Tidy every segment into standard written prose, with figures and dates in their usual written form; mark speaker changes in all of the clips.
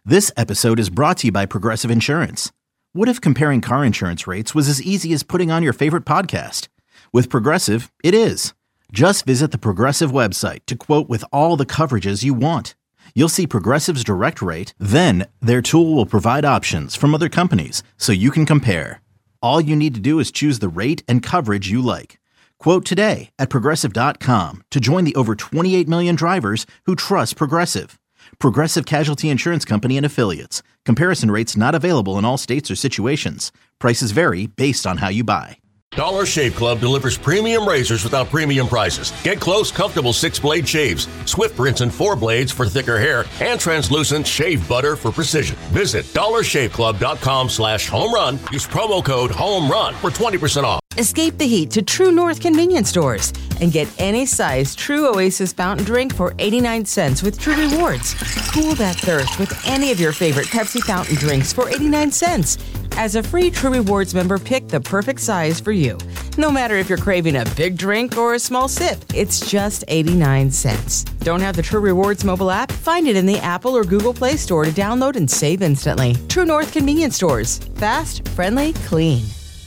Speaker 1: This episode is brought to you by Progressive Insurance. What if comparing car insurance rates was as easy as putting on your favorite podcast? With Progressive, it is. Just visit the Progressive website to quote with all the coverages you want. You'll see Progressive's direct rate, then their tool will provide options from other companies so you can compare. All you need to do is choose the rate and coverage you like. Quote today at Progressive.com to join the over 28 million drivers who trust Progressive. Progressive Casualty Insurance Company and Affiliates. Comparison rates not available in all states or situations. Prices vary based on how you buy.
Speaker 2: Dollar Shave Club delivers premium razors without premium prices. Get close, comfortable 6-blade shaves, swift rinse and 4 blades for thicker hair, and translucent shave butter for precision. Visit dollarshaveclub.com/home-run. Use promo code HOME-RUN for 20% off.
Speaker 3: Escape the heat to True North convenience stores and get any size True Oasis fountain drink for 89 cents with True Rewards. Cool that thirst with any of your favorite Pepsi fountain drinks for 89 cents. As a free True Rewards member, pick the perfect size for you. No matter if you're craving a big drink or a small sip, it's just 89 cents. Don't have the True Rewards mobile app? Find it in the Apple or Google Play Store to download and save instantly. True North convenience stores. Fast, friendly, clean.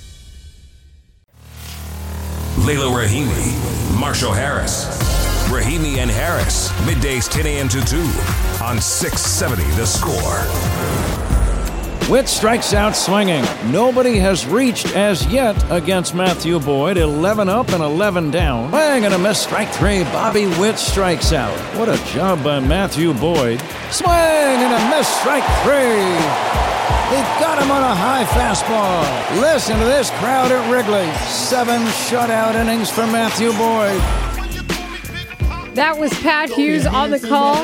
Speaker 4: Layla Rahimi, Marshall Harris. Rahimi and Harris, middays 10 a.m. to 2 on 670 The Score.
Speaker 5: Witt strikes out swinging. Nobody has reached as yet against Matthew Boyd. 11 up and 11 down. Swing and a miss, strike 3. Bobby Witt strikes out. What a job by Matthew Boyd. Swing and a miss, strike 3. He got him on a high fastball. Listen to this crowd at Wrigley. 7 shutout innings for Matthew Boyd.
Speaker 6: That was Pat Hughes on the call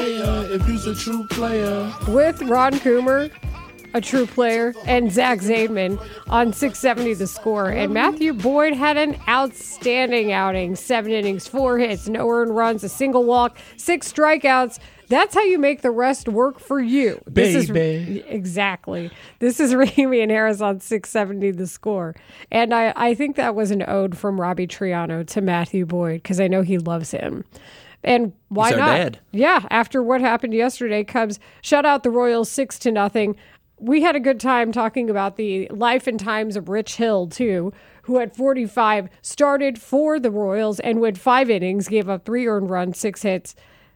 Speaker 6: with Ron Coomer, a true player, and Zach Zaidman on 670 The Score. And Matthew Boyd had an outstanding outing. 7 innings, 4 hits, no earned runs, a single walk, 6 strikeouts. That's how you make the rest work for you. Exactly. This is Rahimi and Harris on 670 The Score. And I think that was an ode from Robbie Triano to Matthew Boyd because I know he loves him. And why
Speaker 7: He's our
Speaker 6: not?
Speaker 7: dad.
Speaker 6: Yeah, after what happened yesterday, Cubs shut out the Royals 6-0. We had a good time talking about the life and times of Rich Hill, too, who at 45 started for the Royals and went 5 innings, gave up 3 earned runs, 6 hits.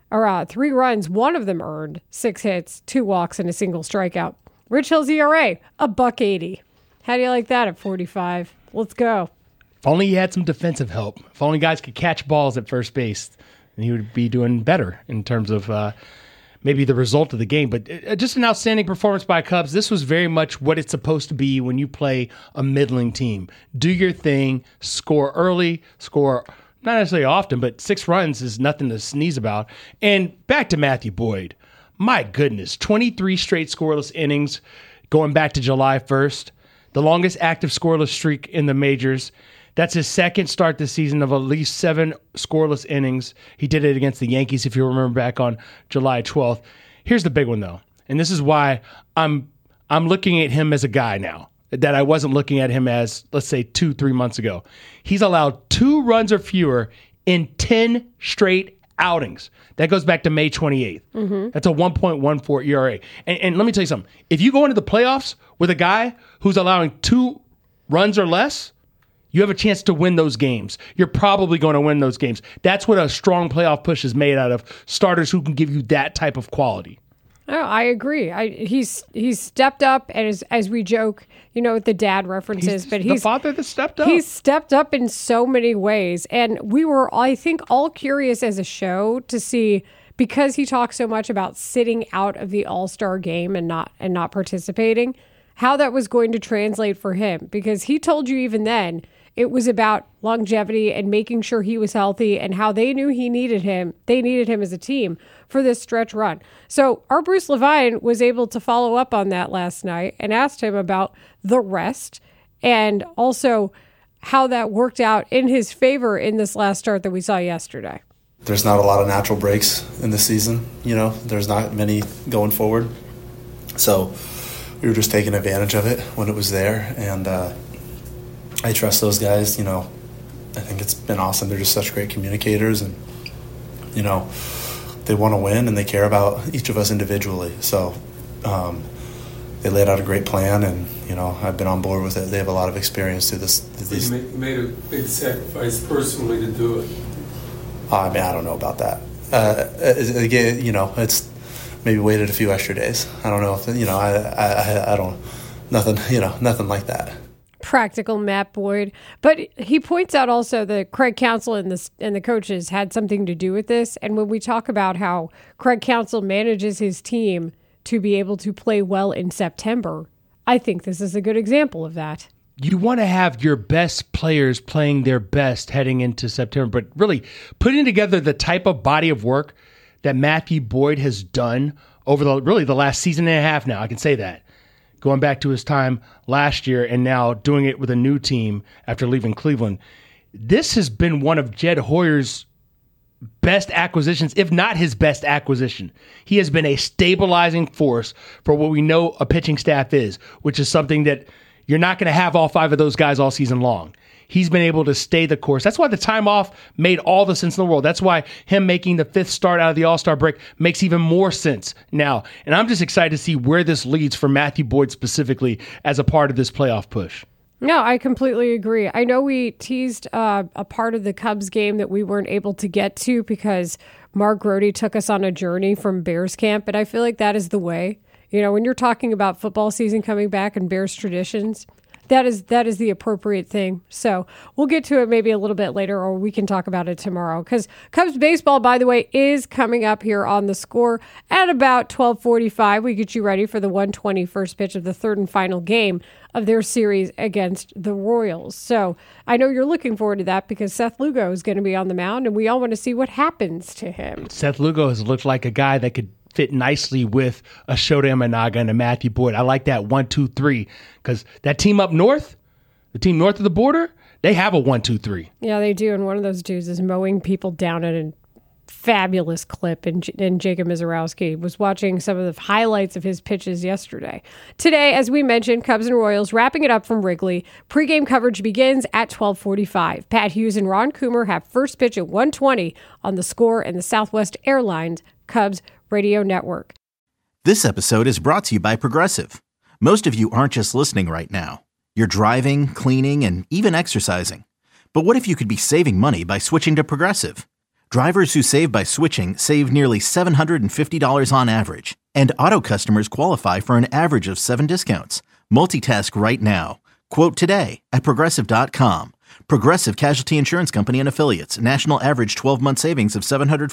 Speaker 6: 3 runs, 1 of them earned, 6 hits, 2 walks, and a single strikeout. Rich Hill's ERA, $1.80. How do you like that at 45? Let's go.
Speaker 8: If only he had some defensive help. If only guys could catch balls at first base, then he would be doing better in terms of maybe the result of the game. But just an outstanding performance by Cubs. This was very much what it's supposed to be when you play a middling team. Do your thing, score early, score not necessarily often, but 6 runs is nothing to sneeze about. And back to Matthew Boyd. My goodness, 23 straight scoreless innings going back to July 1st. The longest active scoreless streak in the majors. That's his second start this season of at least 7 scoreless innings. He did it against the Yankees, if you remember, back on July 12th. Here's the big one, though. And this is why I'm looking at him as a guy now that I wasn't looking at him as, let's say, 2-3 months ago. He's allowed 2 runs or fewer in 10 straight outings. That goes back to May 28th. Mm-hmm. That's a 1.14 ERA. And let me tell you something. If you go into the playoffs with a guy who's allowing 2 runs or less, you have a chance to win those games. You're probably going to win those games. That's what a strong playoff push is made out of, starters who can give you that type of quality.
Speaker 6: Oh, I agree. He's stepped up, and as we joke, with the dad references, but he's the
Speaker 8: father that stepped up.
Speaker 6: He's stepped up in so many ways, and we were, I think, all curious as a show to see, because he talks so much about sitting out of the All-Star game and not participating, how that was going to translate for him, because he told you even then it was about longevity and making sure he was healthy and how they knew he needed him. They needed him as a team for this stretch run. So our Bruce Levine was able to follow up on that last night and asked him about the rest and also how that worked out in his favor in this last start that we saw yesterday.
Speaker 9: There's not a lot of natural breaks in this season. There's not many going forward. So we were just taking advantage of it when it was there. And I trust those guys. I think it's been awesome. They're just such great communicators, and they want to win and they care about each of us individually. So They laid out a great plan, and I've been on board with it. They have a lot of experience through this.
Speaker 7: You made a big sacrifice personally to do it.
Speaker 9: I don't know about that. Again, it's maybe waited a few extra days. I don't know if I don't nothing like that.
Speaker 6: Practical Matt Boyd, but he points out also that Craig Counsell and the coaches had something to do with this. And when we talk about how Craig Counsell manages his team to be able to play well in September, I think this is a good example of that.
Speaker 8: You want to have your best players playing their best heading into September, but really putting together the type of body of work that Matthew Boyd has done over the last season and a half now, I can say that. Going back to his time last year and now doing it with a new team after leaving Cleveland. This has been one of Jed Hoyer's best acquisitions, if not his best acquisition. He has been a stabilizing force for what we know a pitching staff is, which is something that you're not going to have all 5 of those guys all season long. He's been able to stay the course. That's why the time off made all the sense in the world. That's why him making the 5th start out of the All-Star break makes even more sense now. And I'm just excited to see where this leads for Matthew Boyd specifically as a part of this playoff push.
Speaker 6: No, I completely agree. I know we teased a part of the Cubs game that we weren't able to get to because Mark Grody took us on a journey from Bears camp, but I feel like that is the way. When you're talking about football season coming back and Bears traditions, that is the appropriate thing. So we'll get to it maybe a little bit later, or we can talk about it tomorrow. Because Cubs baseball, by the way, is coming up here on The Score at about 12:45. We get you ready for the 1:20 first pitch of the 3rd and final game of their series against the Royals. So I know you're looking forward to that because Seth Lugo is going to be on the mound, and we all want to see what happens to him.
Speaker 8: Seth Lugo has looked like a guy that could fit nicely with a Shota Imanaga and a Matthew Boyd. I like that 1-2-3 because that team up north, the team north of the border, they have a 1-2-3.
Speaker 6: Yeah, they do. And one of those dudes is mowing people down at a fabulous clip. And Jacob Mizorowski was watching some of the highlights of his pitches yesterday. Today, as we mentioned, Cubs and Royals wrapping it up from Wrigley. Pregame coverage begins at 12:45. Pat Hughes and Ron Coomer have first pitch at 1:20 on The Score and the Southwest Airlines Cubs Radio Network.
Speaker 1: This episode is brought to you by Progressive. Most of you aren't just listening right now. You're driving, cleaning, and even exercising. But what if you could be saving money by switching to Progressive? Drivers who save by switching save nearly $750 on average. And auto customers qualify for an average of 7 discounts. Multitask right now. Quote today at Progressive.com. Progressive Casualty Insurance Company and Affiliates. National average 12-month savings of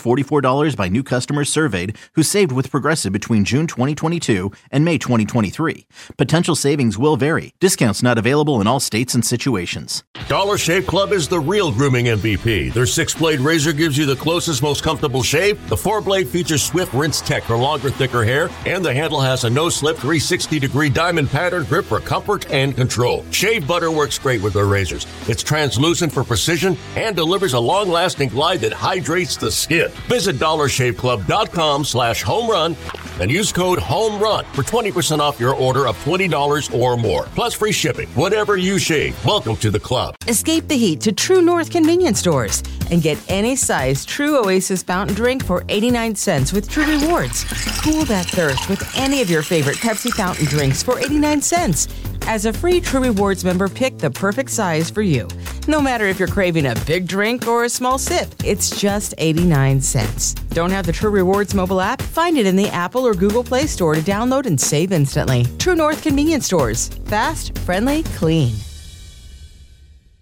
Speaker 1: $744 by new customers surveyed who saved with Progressive between June 2022 and May 2023. Potential savings will vary. Discounts not available in all states and situations.
Speaker 2: Dollar Shave Club is the real grooming MVP. Their 6-blade razor gives you the closest, most comfortable shave. The 4-blade features swift rinse tech for longer, thicker hair, and the handle has a no-slip 360-degree diamond pattern grip for comfort and control. Shave butter works great with their razors. It's translucent for precision and delivers a long-lasting glide that hydrates the skin. Visit DollarShaveClub.com/homerun and use code HOMERUN for 20% off your order of $20 or more. Plus free shipping. Whatever you shave, welcome to the club.
Speaker 3: Escape the heat to True North convenience stores and get any size True Oasis fountain drink for 89 cents with True Rewards. Cool that thirst with any of your favorite Pepsi fountain drinks for 89 cents. As a free True Rewards member, pick the perfect size for you. No matter if you're craving a big drink or a small sip, it's just 89 cents. Don't have the True Rewards mobile app? Find it in the Apple or Google Play Store to download and save instantly. True North convenience stores. Fast, friendly, clean.